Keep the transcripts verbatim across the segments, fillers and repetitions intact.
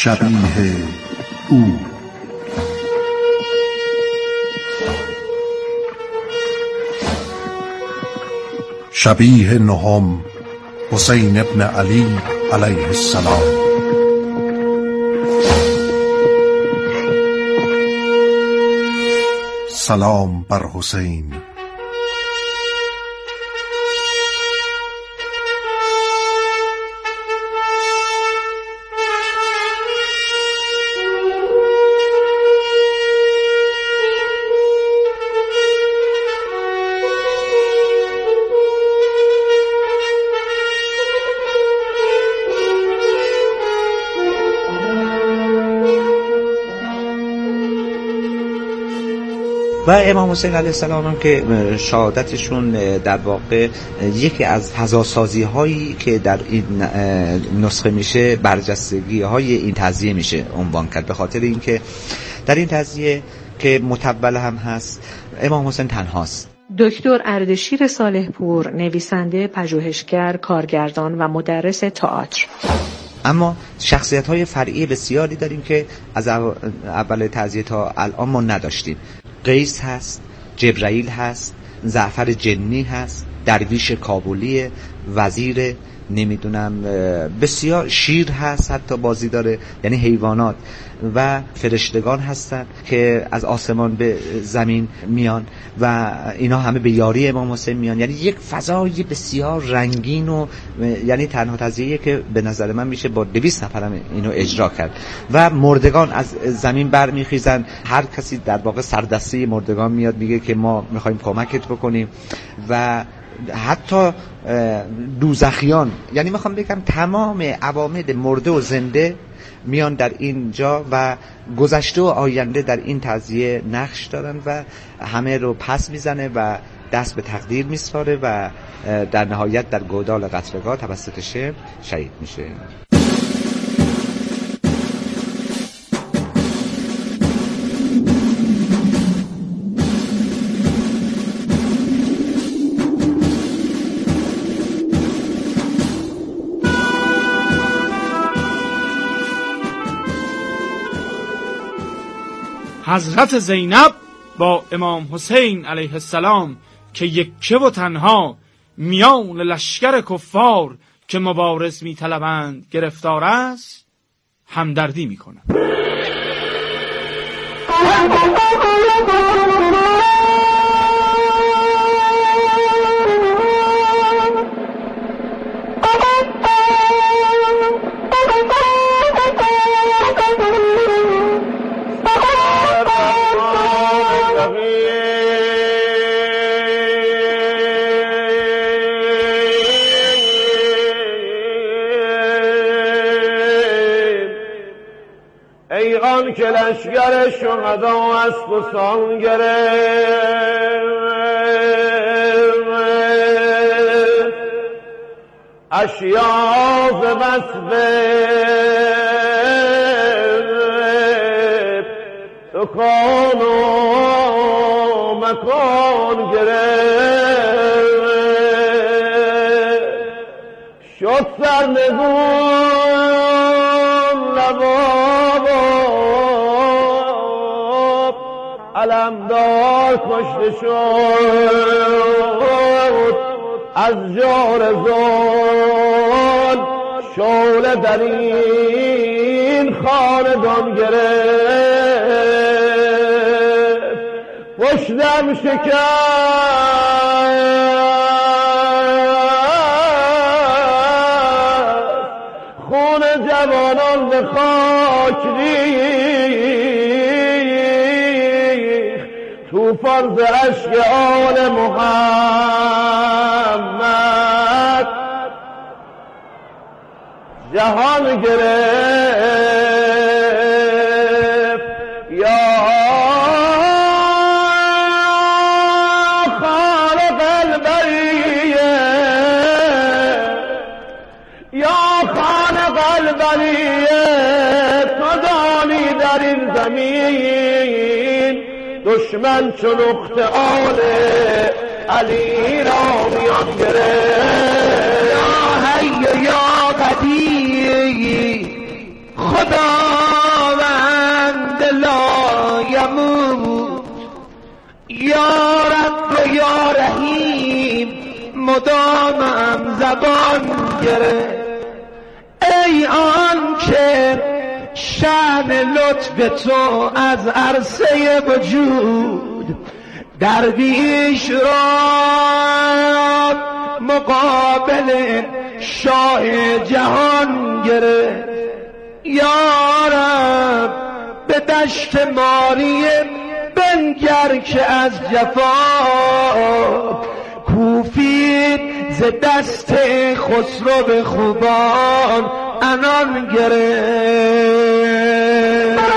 شبیه او. شبیه نهم حسین ابن علی علیه السلام. سلام بر حسین. و امام حسین علیه السلام هم که شهادتشون در واقع یکی از فضاسازی هایی که در این نسخه میشه برجستگی های این تعزیه میشه عنوان کرد، به خاطر اینکه در این تعزیه که مطول هم هست امام حسین تنهاست. دکتر اردشیر صالح پور، نویسنده، پژوهشگر، کارگردان و مدرس تئاتر. اما شخصیت‌های فرعی بسیاری داریم که از اول تعزیه تا الان ما نداشتیم. قیس هست، جبرائیل هست، جعفر جنی هست، درویش کابلی، وزیر، نمیدونم بسیار، شیر هست حتی بازی داره، یعنی حیوانات و فرشتگان هستن که از آسمان به زمین میان و اینا همه به یاری امام حسین میان. یعنی یک فضای بسیار رنگین و یعنی تنها تعزیه‌ای که به نظر من میشه با دویست نفرم اینو اجرا کرد و مردگان از زمین برمیخیزن. هر کسی در واقع سردسته مردگان میاد میگه که ما میخوایم کمکت بکنیم و حتی دوزخیان، یعنی میخوام بگم تمام عوامل مرده و زنده میان در اینجا و گذشته و آینده در این تعزیه نقش دارن و همه رو پس میزنه و دست به تقدیر میسپاره و در نهایت در گودال قتلگاه توسط شمر شهید میشه. حضرت زینب با امام حسین علیه السلام که یکه و تنها میان لشکر کفار که مبارز می طلبند گرفتار است همدردی می کنند. ایقان که لشگر شهدا از بسان گرفت، اشیاء ز وصف سکان و مکان گرفت، شد سرنگون لباب علمدار کشته شد، از جور زون شعله در این خاندان گرفت، پشتم شکست، خون جوانان به خاک ریخت، طوفان ز اشک آل محمد جهان گرفت. یا خالق البریه، یا خالق البریه، تو دانی در این زمین دشمن چو نقطه آل علی را میان گرفت. یا حی یا قدیر خداوند لایموت یا رب و یا رحیم مدامم زبان گرفت. ای آن که شأن لطف تو از عرصه وجود درویش را مقابل شاه جهان گرفت. یا رب به دشت ماریه بنگر که از جفا کوفید ز دست خسرو خوبان انان گرفت.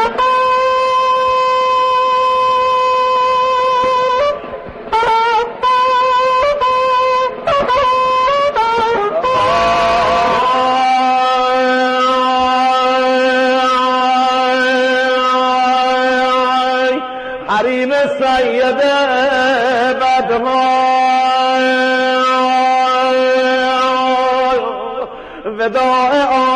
حریم سید بدما وداع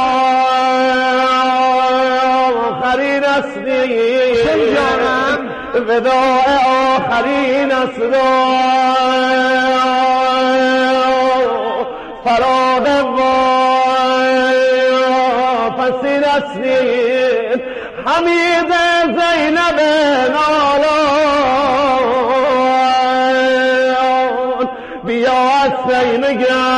آخرین اسمی جانم وداع آخرین اسمی فراغ واپسین اسمی حمید زینب نالان بیا از سینه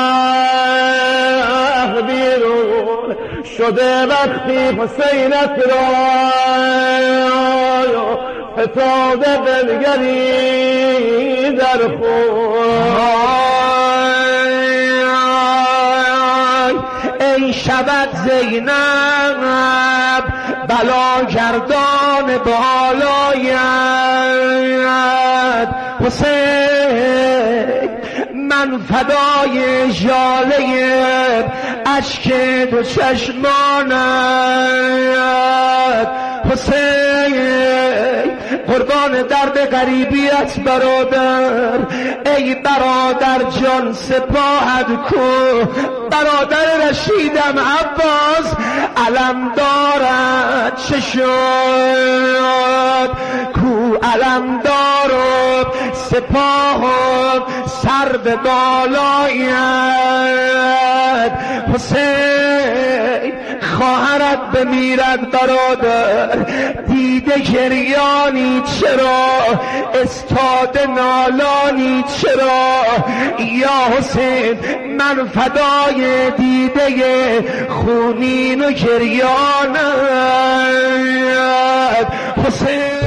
گه بیرون شده وقتی حسینت را فتاده دلگری در خون. ای شبت زینب بلا گردان بالایت حسین من فدای ژاله اشک دو چشمانت حسین قربان درد غریبیت برادر. ای برادر جان سپاهت کو برادر رشیدم عباس علم دارد چه شد کو علم دارد سپاهت سر به بالایت حسین خواهرت بمیرد برادر دیده گریانی چرا استاده نالانی چرا یا حسین من فدای دیده خونین و گریانت حسین.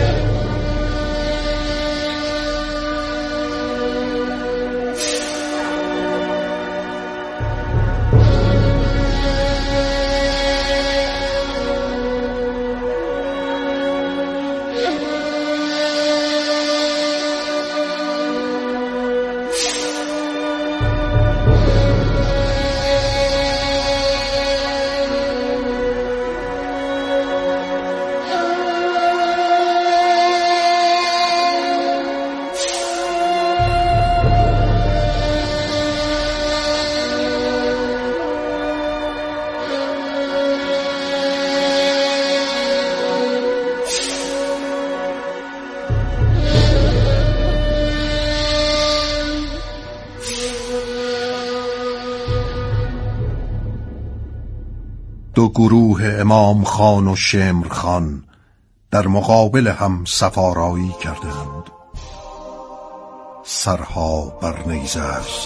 دو گروه امام خان و شمر خان در مقابل هم صفارایی کردند. سرها بر نیزه است.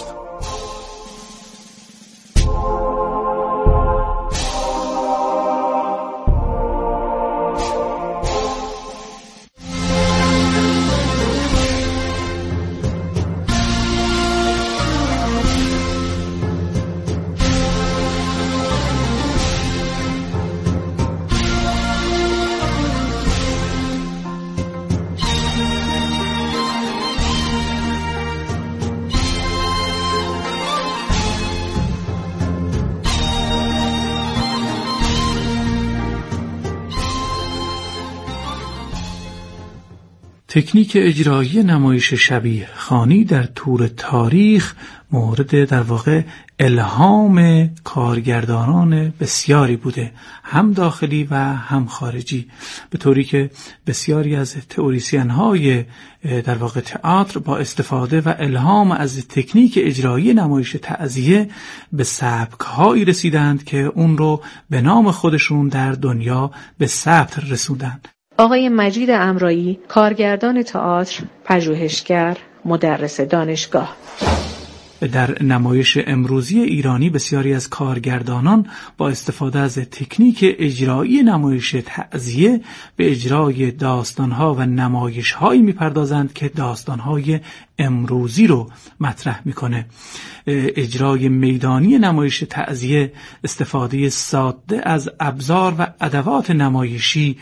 تکنیک اجرایی نمایش شبیه خوانی در طول تاریخ مورد در واقع الهام کارگردانان بسیاری بوده، هم داخلی و هم خارجی، به طوری که بسیاری از تئوریسین های در واقع تئاتر با استفاده و الهام از تکنیک اجرایی نمایش تعزیه به سبک هایی رسیدند که اون رو به نام خودشون در دنیا به ثبت رسوندند. آقای مجید امرایی، کارگردان تئاتر، پژوهشگر، مدرس دانشگاه. در نمایش امروزی ایرانی بسیاری از کارگردانان با استفاده از تکنیک اجرایی نمایش تعزیه به اجرای داستانها و نمایشهایی میپردازند که داستانهای امروزی رو مطرح میکنه. اجرای میدانی نمایش تعزیه، استفاده ساده از ابزار و ادوات نمایشی،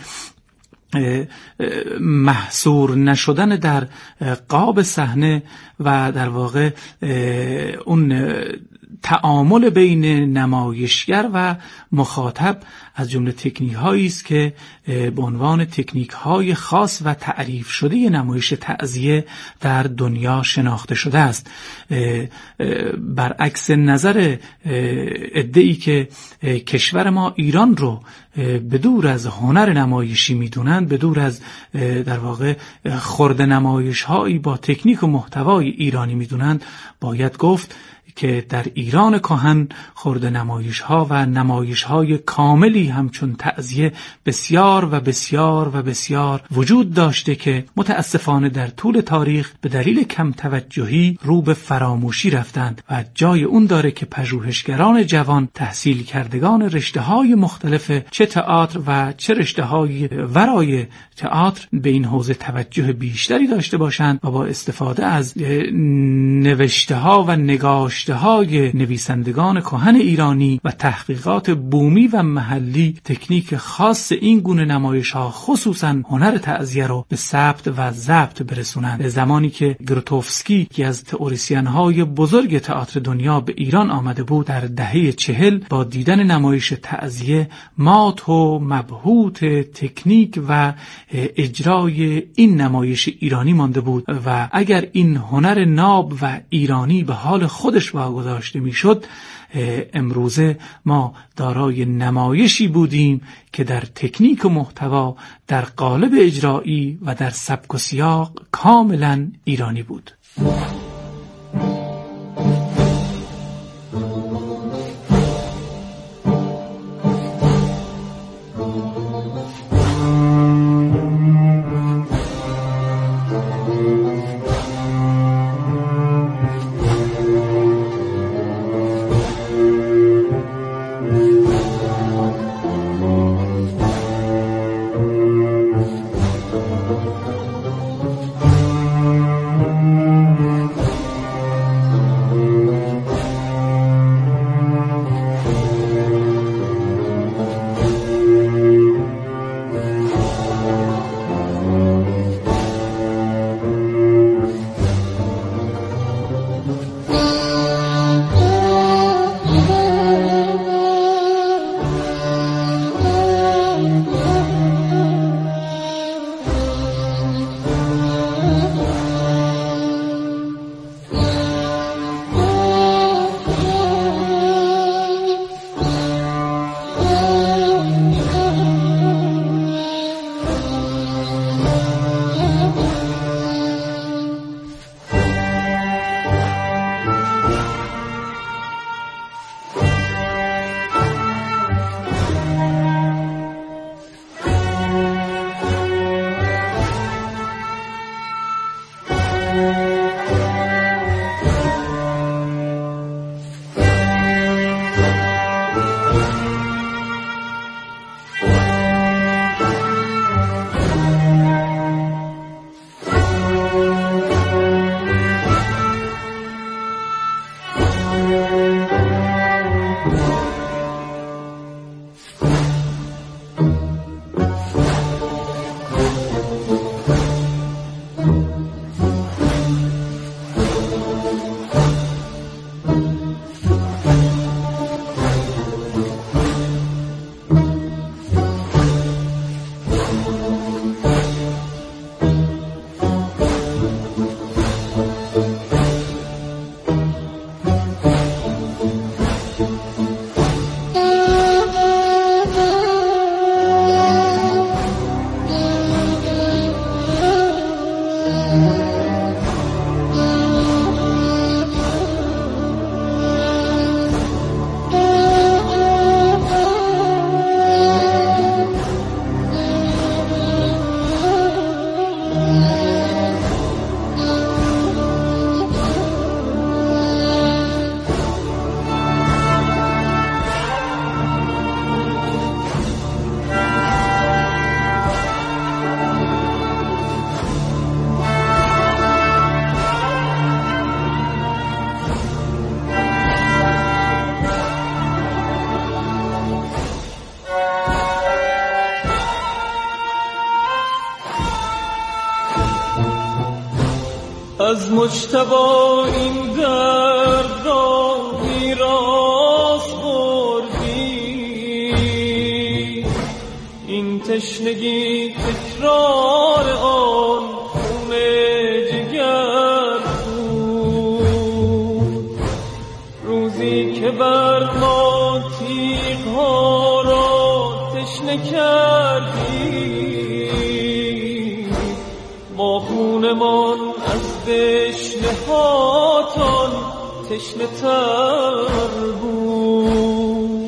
محصور نشدن در قاب صحنه و در واقع اون تعامل بین نمایشگر و مخاطب از جمله تکنیک هایی است که به عنوان تکنیک های خاص و تعریف شده نمایش تعزیه در دنیا شناخته شده است. برعکس نظر ادعی که کشور ما ایران رو به دور از هنر نمایشی میدونند، به دور از در واقع خرد نمایش هایی با تکنیک و محتوای ایرانی میدونند، باید گفت که در ایران کهن خرد نمایش ها و نمایش های کاملی همچون تعزیه بسیار و بسیار و بسیار وجود داشته که متاسفانه در طول تاریخ به دلیل کم توجهی رو به فراموشی رفتند و جای اون داره که پژوهشگران جوان، تحصیل کردگان رشته های مختلف چه تئاتر و چه رشته های ورای تئاتر به این حوزه توجه بیشتری داشته باشند و با استفاده از نوشته ها و نگاشته های نویسندگان کهن ایرانی و تحقیقات بومی و محلی تکنیک خاص این گونه نمایش ها، خصوصا هنر تعزیه رو به ثبت و ضبط برسونند. زمانی که گروتوفسکی که از تئوریسین های بزرگ تئاتر دنیا به ایران آمده بود در دهه چهل، با دیدن نمایش تعزیه مات و مبهوت تکنیک و اجرای این نمایش ایرانی مانده بود و اگر این هنر ناب و ایرانی به حال خودش واگذاشته میشد، امروزه ما دارای نمایشی بودیم که در تکنیک و محتوا، در قالب اجرایی و در سبک و سیاق کاملا ایرانی بود. از مجتبی این درد را میراث بردی، این تشنگی تکرار آن خون جگر بود. روزی که بر ما تیغ ها را تشنه کردی، ما خونمان از دشنه هاتان تشنه تر بود.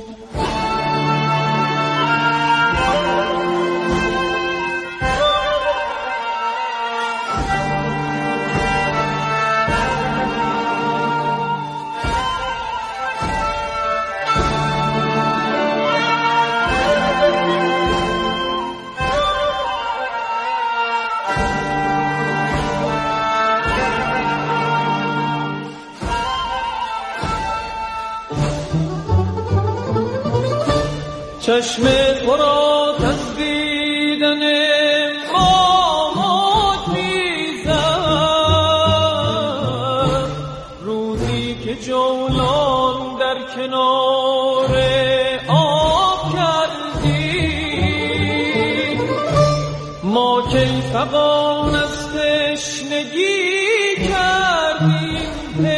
چشم تو را از دیدن ما تیزد، روزی که جولان در کنار آب کردی، ما کی فغان از تشنگی کردیم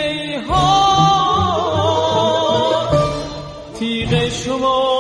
پیهان، تیغ شما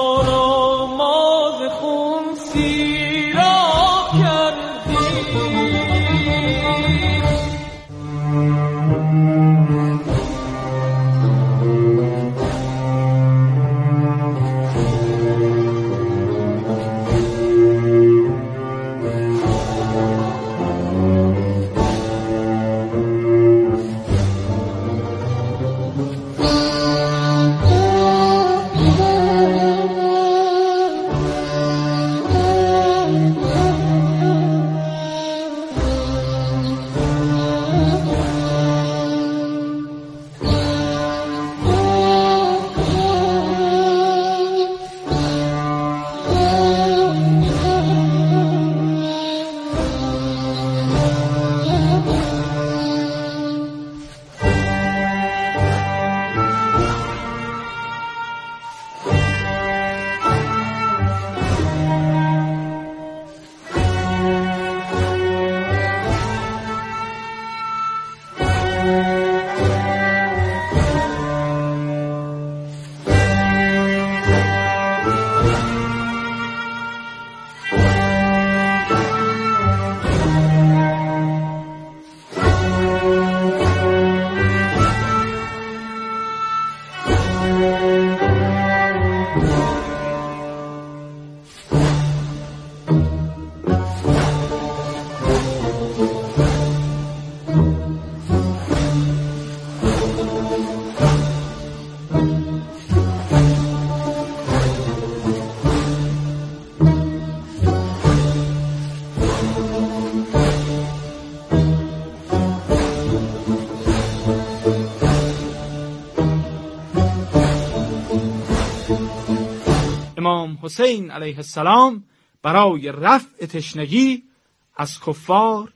امام حسین علیه السلام برای رفع تشنگی از کفار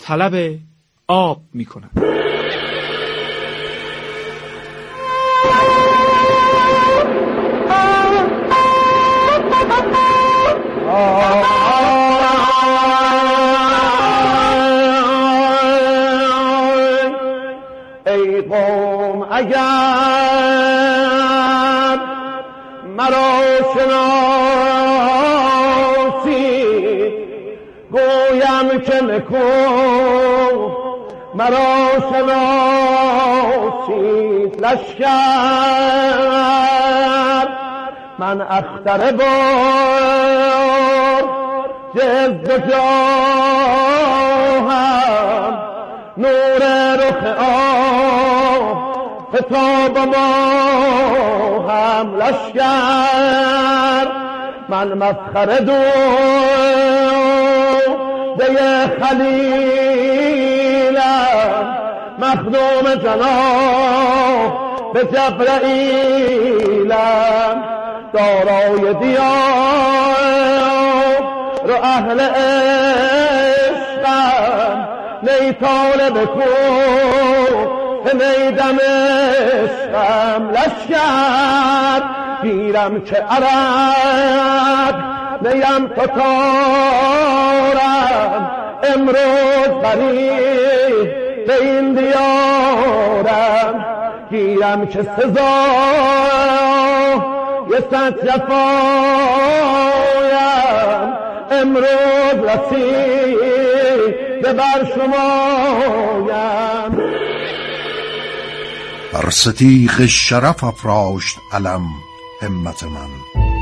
طلب آب می کند. ای قوم اگر مرا شناسی گویم که نکو مرا شناسی لشکر من اختر بار جز و جاهم نور رخ آب فتاب ما هم لشکر من مفخر دو ده خلیلم مخدوم جناب به جبرائیلم دارای دیار و اهل عشقم نی طالب کو نیدم عشقم لشکر گیرم که عرب نیم تتارم امروز بری به این دیارم گیرم که سزا یه صد جفایم امروز رسید بر شمایم بر ستیغ شرف افراشت علم همت من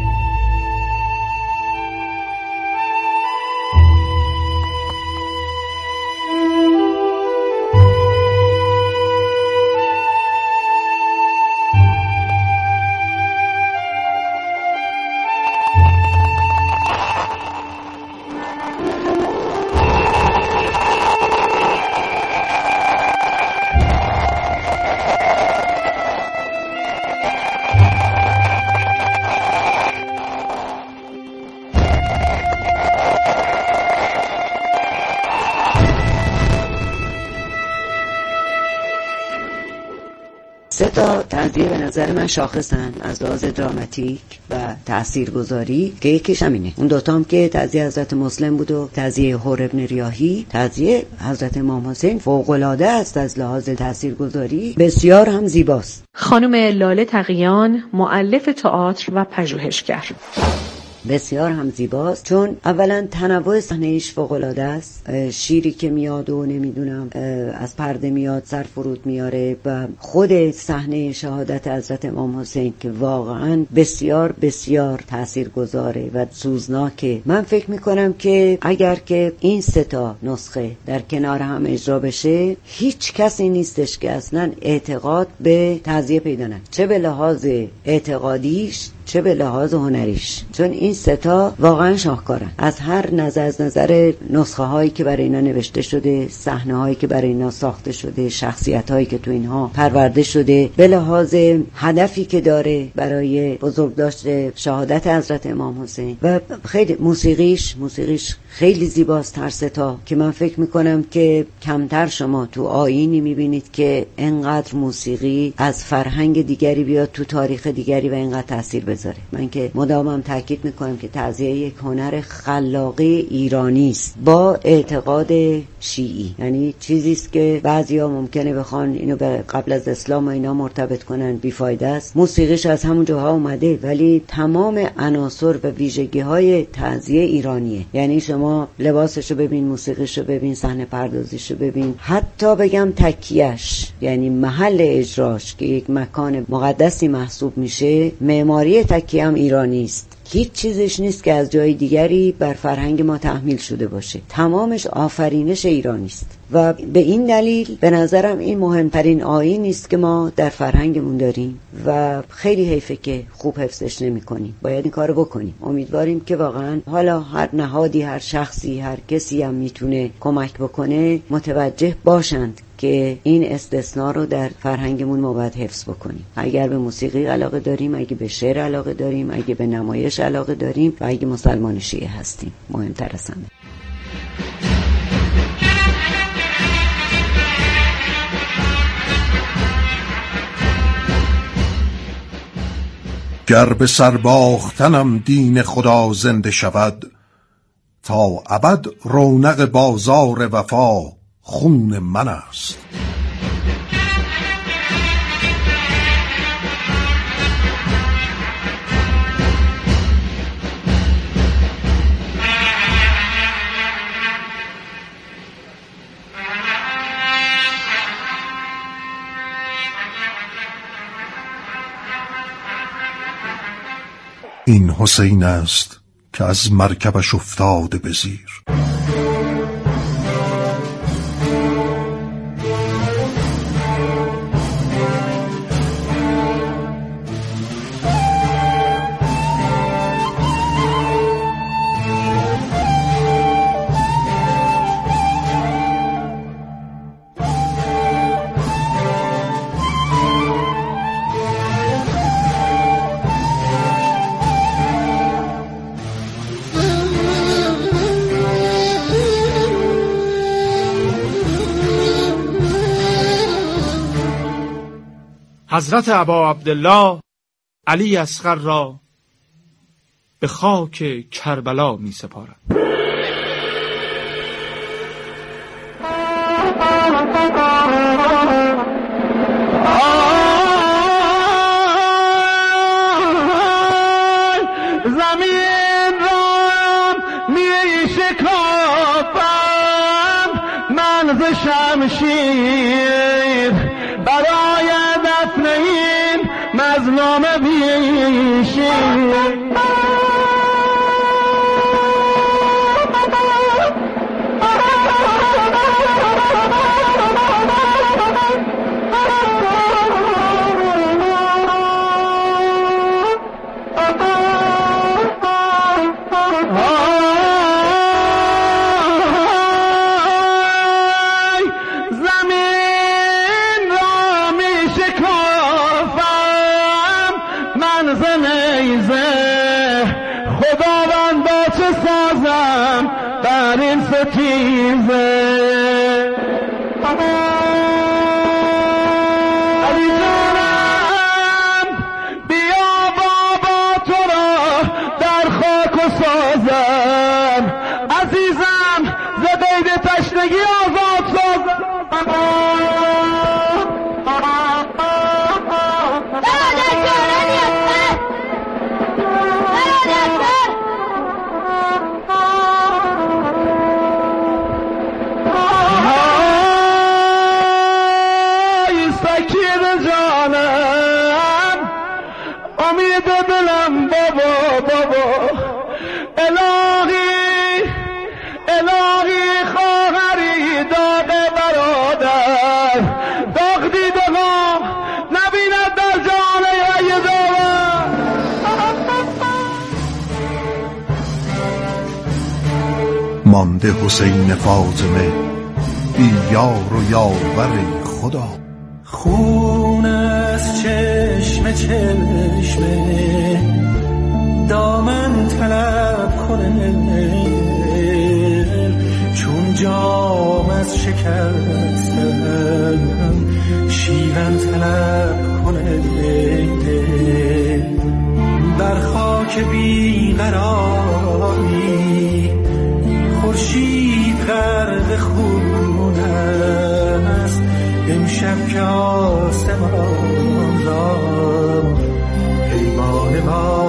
سه تا تعزیه به نظر من شاخصن از لحاظ دراماتیک و تاثیرگذاری که یکیش همینه. اون دوتا هم که تعزیه حضرت مسلم بود و تعزیه حور ابن ریاحی. تعزیه حضرت امام حسین فوق‌العاده است از لحاظ تاثیرگذاری، بسیار هم زیباست. خانم لاله تقیان، مؤلف تئاتر و پژوهشگر، بسیار هم زیباست چون اولا تنوع صحنه‌اش فوق‌العاده است. شیری که میاد و نمیدونم از پرده میاد سر فرود میاره و خود صحنه شهادت حضرت امام حسین که واقعا بسیار بسیار تاثیرگذاره و سوزناکه. من فکر میکنم که اگر که این سه تا نسخه در کنار هم اجرا بشه هیچ کسی نیستش که اصلا اعتقاد به تعزیه پیدا نکنه، چه به لحاظ اعتقادیش چه به لحاظ هنریش، چون این ستا واقعا شاهکارن از هر نظر، از نظر نسخه هایی که برای اینا نوشته شده، صحنه هایی که برای اینا ساخته شده، شخصیت هایی که تو اینها پرورده شده، به لحاظ هدفی که داره برای بزرگداشت شهادت حضرت امام حسین و خیلی موسیقیش موسیقیش خیلی زیباست هر ستا که من فکر میکنم که کمتر شما تو آیینی میبینید که انقدر موسیقی از فرهنگ دیگری بیاد تو تاریخ دیگری و انقدر تاثیر بذاره. من که مدامم تاکید میکنم که تعزیه یک هنر خلاقی ایرانی است با اعتقاد شیعی، یعنی چیزی است که بعضیا ممکنه بخوان اینو به قبل از اسلام و اینا مرتبط کنن، بیفایده است. موسیقیش از همون جاها اومده ولی تمام عناصر و ویژگی‌های تعزیه ایرانیه. یعنی شما لباسشو ببین، موسیقیشو ببین، صحنه پردازیشو ببین، حتی بگم تکیه‌اش یعنی محل اجراش که یک مکان مقدسی محسوب میشه، معماری تکیه هم ایرانی است. هیچ چیزش نیست که از جای دیگری بر فرهنگ ما تحمیل شده باشه، تمامش آفرینش ایرانی است و به این دلیل به نظرم این مهمترین آیینی است که ما در فرهنگمون داریم و خیلی حیفه که خوب حفظش نمی‌کنیم. باید این کارو بکنیم. امیدواریم که واقعا حالا هر نهادی، هر شخصی، هر کسی هم میتونه کمک بکنه متوجه باشند که این استثناء رو در فرهنگمون ما باید حفظ بکنیم. اگر به موسیقی علاقه داریم، اگه به شعر علاقه داریم، اگه به نمایش علاقه داریم و اگه مسلمان شیعه هستیم، مهمتر از همه. گر به سر باختنم دین خدا زنده شود، تا ابد رونق بازار وفا خون من است. این حسین است که از مرکبش افتاده به زیر. حضرت ابا عبدالله علی اصغر را به خاک کربلا می سپارم. زمین را می شکافم من ز شمشیر برای دفن این مظلوم بیشیر. مانده حسین فاطمه بی یار و یاور خدا. خون از چشم چشمه دامن طلب کنه چون جام از شکستم شیون طلب کنه بر خاک بیقراری خورشید غرق خون است امشب که آسمان را پیمان ما